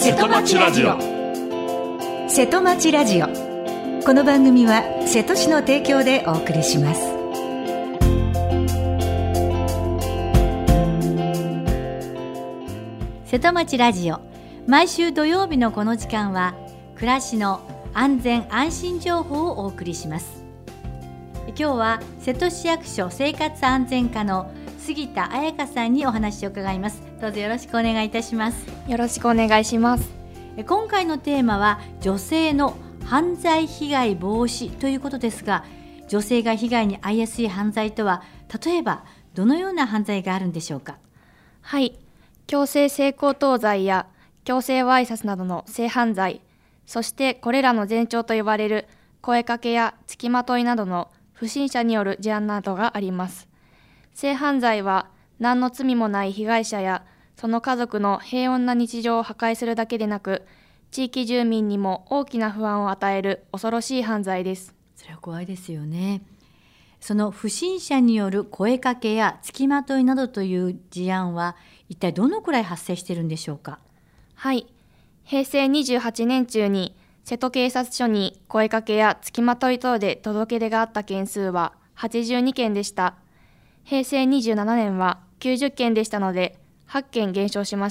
瀬戸町ラジオ。 瀬戸町ラジオ。この番組は瀬戸市の提供でお送りします。 瀬戸町ラジオ、毎週土曜日のこの時間は暮らしの安全安心情報をお送りします。今日は瀬戸市役所生活安全課の杉田彩香さんにお話を伺います。どうぞよろしくお願いいたします。 よろしくお願いします。 今回のテーマは女性の犯罪被害防止ということですが、女性が被害に遭いやすい犯罪とは例えばどのような犯罪があるんでしょうか？ はい、強制性交等罪や強制わいさつなどの性犯罪、そしてこれらの前兆と呼ばれる声かけや付きまといなどの不審者による事案などがあります。性犯罪は何の罪もない被害者やその家族の平穏な日常を破壊するだけでなく、地域住民にも大きな不安を与える恐ろしい犯罪です。 それは怖いですよね。その不審者による声かけや付きまといなどという事案は一体どのくらい発生しているんでしょうか？ はい、平成28年中に瀬戸警察署に声かけや付きまとい等で届け出があった件数は82件でした。平成27年は90件でしたので8件減少しました。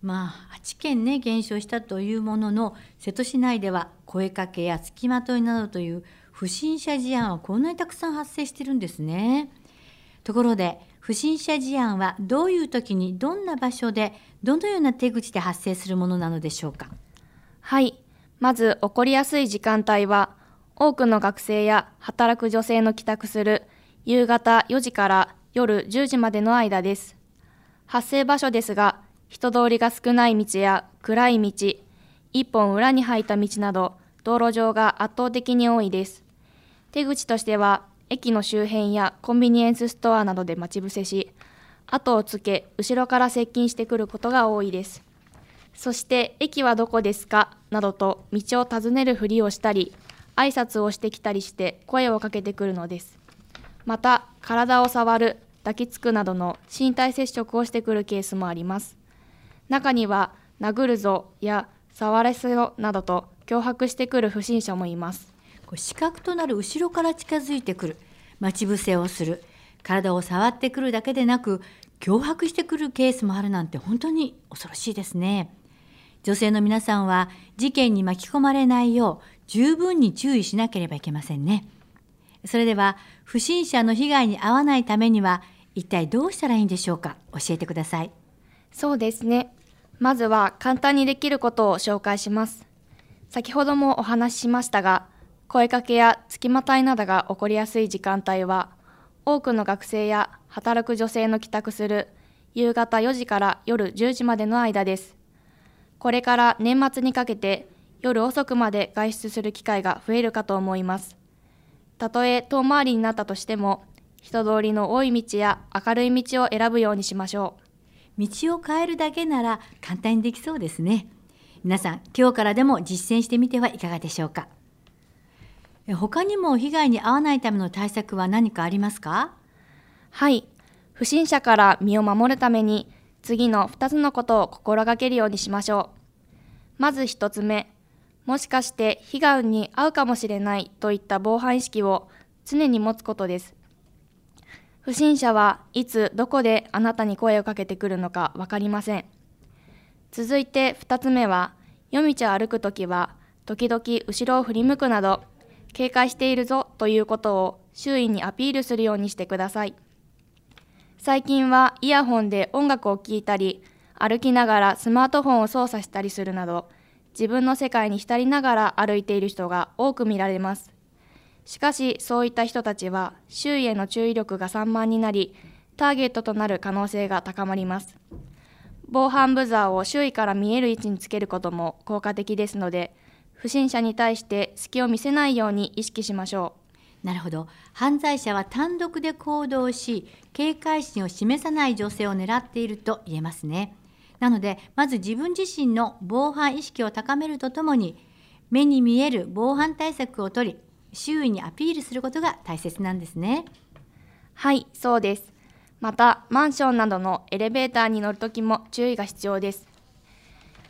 8件ね、減少したというものの、瀬戸市内では声かけや付きまといなどという不審者事案はこんなにたくさん発生しているんですね。ところで不審者事案はどういう時にどんな場所でどのような手口で発生するものなのでしょうか？ はい、まず起こりやすい時間帯は多くの学生や働く女性の帰宅する夕方4時から夜10時までの間です。発生場所ですが、人通りが少ない道や暗い道、一本裏に入った道など道路上が圧倒的に多いです。手口としては駅の周辺やコンビニエンスストアなどで待ち伏せし、後をつけ後ろから接近してくることが多いです。そして駅はどこですかなどと道を尋ねるふりをしたり、挨拶をしてきたりして声をかけてくるのです。また体を触る、抱きつくなどの身体接触をしてくるケースもあります。中には殴るぞや触らせろなどと脅迫してくる不審者もいます。 死角となる後ろから近づいてくる、待ち伏せをする、体を触ってくるだけでなく脅迫してくるケースもあるなんて本当に恐ろしいですね。女性の皆さんは事件に巻き込まれないよう十分に注意しなければいけませんね。それでは不審者の被害に遭わないためには一体どうしたらいいんでしょうか？教えてください。 そうですね。まずは簡単にできることを紹介します。先ほどもお話ししましたが、声かけや付きまといなどが起こりやすい時間帯は、多くの学生や働く女性の帰宅する夕方4時から夜10時までの間です。これから年末にかけて夜遅くまで外出する機会が増えるかと思います。たとえ遠回りになったとしても、人通りの多い道や明るい道を選ぶようにしましょう。道を変えるだけなら簡単にできそうですね。皆さん今日からでも実践してみてはいかがでしょうか？他にも被害に遭わないための対策は何かありますか？ はい、不審者から身を守るために次の2つのことを心がけるようにしましょう。まず1つ目、もしかして被害に遭うかもしれないといった防犯意識を常に持つことです。不審者はいつどこであなたに声をかけてくるのか分かりません。続いて2つ目は、夜道を歩くときは時々後ろを振り向くなど警戒しているぞということを周囲にアピールするようにしてください。最近はイヤホンで音楽を聴いたり、歩きながらスマートフォンを操作したりするなど、自分の世界に浸りながら歩いている人が多く見られます。しかしそういった人たちは周囲への注意力が散漫になり、ターゲットとなる可能性が高まります。防犯ブザーを周囲から見える位置につけることも効果的ですので、不審者に対して隙を見せないように意識しましょう。なるほど。犯罪者は単独で行動し、警戒心を示さない女性を狙っていると言えますね。なのでまず自分自身の防犯意識を高めるとともに、目に見える防犯対策を取り、周囲にアピールすることが大切なんですね。 はい、そうです。またマンションなどのエレベーターに乗るときも注意が必要です。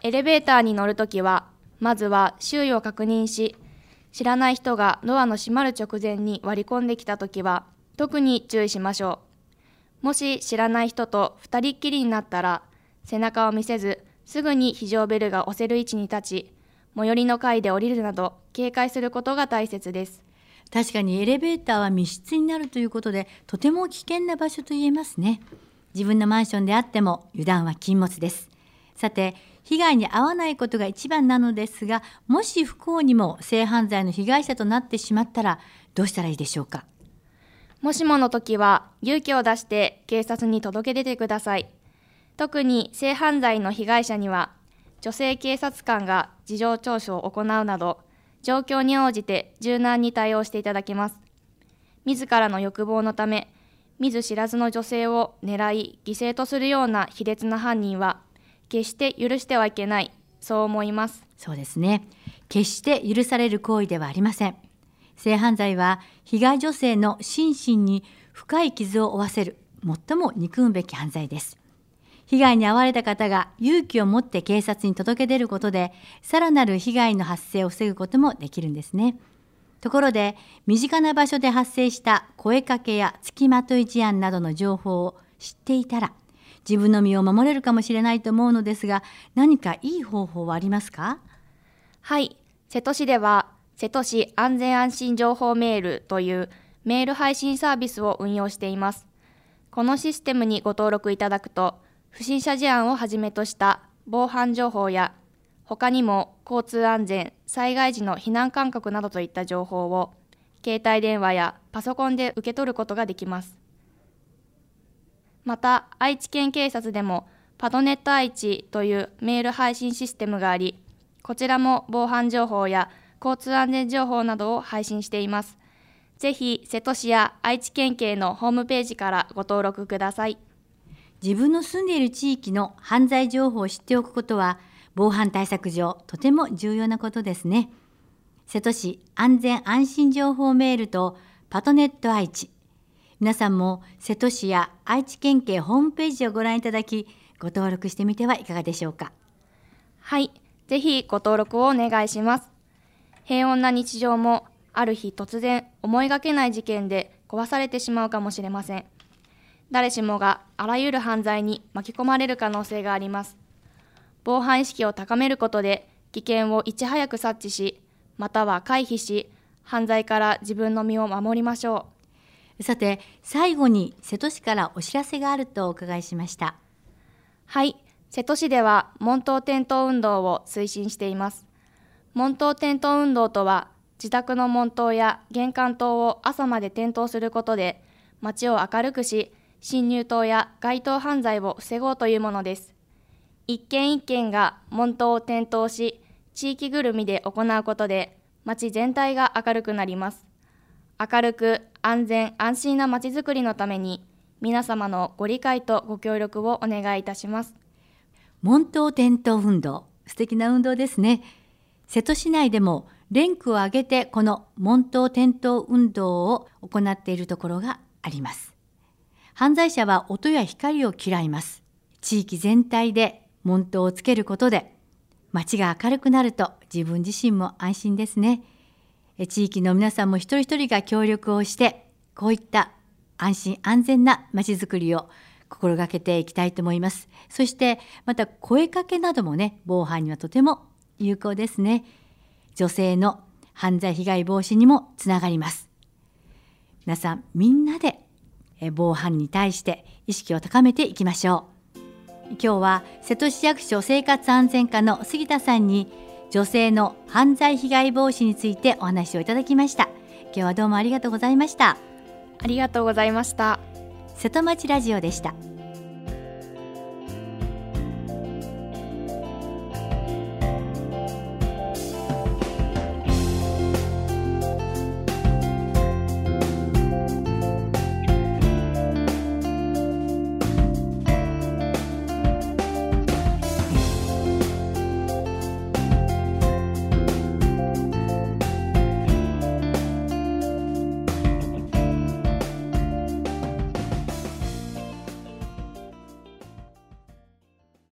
エレベーターに乗るときは、まずは周囲を確認し、知らない人がドアの閉まる直前に割り込んできたときは、特に注意しましょう。もし知らない人と二人っきりになったら、背中を見せず、すぐに非常ベルが押せる位置に立ち、最寄りの階で降りるなど、警戒することが大切です。 確かにエレベーターは密室になるということで、とても危険な場所と言えますね。自分のマンションであっても油断は禁物です。さて、被害に遭わないことが一番なのですが、もし不幸にも性犯罪の被害者となってしまったらどうしたらいいでしょうか。 もしもの時は勇気を出して警察に届け出てください。特に性犯罪の被害者には、女性警察官が事情聴取を行うなど、状況に応じて柔軟に対応していただきます。自らの欲望のため、見ず知らずの女性を狙い、犠牲とするような卑劣な犯人は、決して許してはいけない、そう思います。 そうですね。決して許される行為ではありません。性犯罪は被害女性の心身に深い傷を負わせる最も憎むべき犯罪です。被害に遭われた方が勇気を持って警察に届け出ることで、さらなる被害の発生を防ぐこともできるんですね。ところで、身近な場所で発生した声かけや付きまとい事案などの情報を知っていたら、自分の身を守れるかもしれないと思うのですが、何かいい方法はありますか？ はい、瀬戸市では瀬戸市安全安心情報メールというメール配信サービスを運用しています。このシステムにご登録いただくと、不審者事案をはじめとした防犯情報や、他にも交通安全、災害時の避難勧告などといった情報を携帯電話やパソコンで受け取ることができます。また、愛知県警察でもパドネット愛知というメール配信システムがあり、こちらも防犯情報や交通安全情報などを配信しています。ぜひ瀬戸市や愛知県警のホームページからご登録ください。 自分の住んでいる地域の犯罪情報を知っておくことは、防犯対策上とても重要なことですね。瀬戸市安全安心情報メールとパトネット愛知。皆さんも瀬戸市や愛知県警ホームページをご覧いただき、ご登録してみてはいかがでしょうか。 はい、ぜひご登録をお願いします。平穏な日常もある日突然思いがけない事件で壊されてしまうかもしれません。誰しもがあらゆる犯罪に巻き込まれる可能性があります。防犯意識を高めることで危険をいち早く察知し、または回避し、犯罪から自分の身を守りましょう。 さて、最後に瀬戸市からお知らせがあるとお伺いしました。 はい、瀬戸市では門頭転倒運動を推進しています。門頭転倒運動とは、自宅の門頭や玄関灯を朝まで点灯することで、街を明るくし、侵入盗や街頭犯罪を防ごうというものです。一軒一軒が門頭を点灯し、地域ぐるみで行うことで、街全体が明るくなります。明るく安全安心な街づくりのために、皆様のご理解とご協力をお願いいたします。 門頭転倒運動、素敵な運動ですね。瀬戸市内でも連区を挙げてこの門頭転倒運動を行っているところがあります。犯罪者は音や光を嫌います。地域全体で門頭をつけることで、街が明るくなると自分自身も安心ですね。地域の皆さんも一人一人が協力をして、こういった安心安全な街づくりを心がけていきたいと思います。そしてまた声かけなどもね、防犯にはとても有効ですね。女性の犯罪被害防止にもつながります。皆さんみんなで防犯に対して意識を高めていきましょう。今日は瀬戸市役所生活安全課の杉田さんに女性の犯罪被害防止についてお話をいただきました。今日はどうもありがとうございました。 ありがとうございました。 瀬戸町ラジオでした。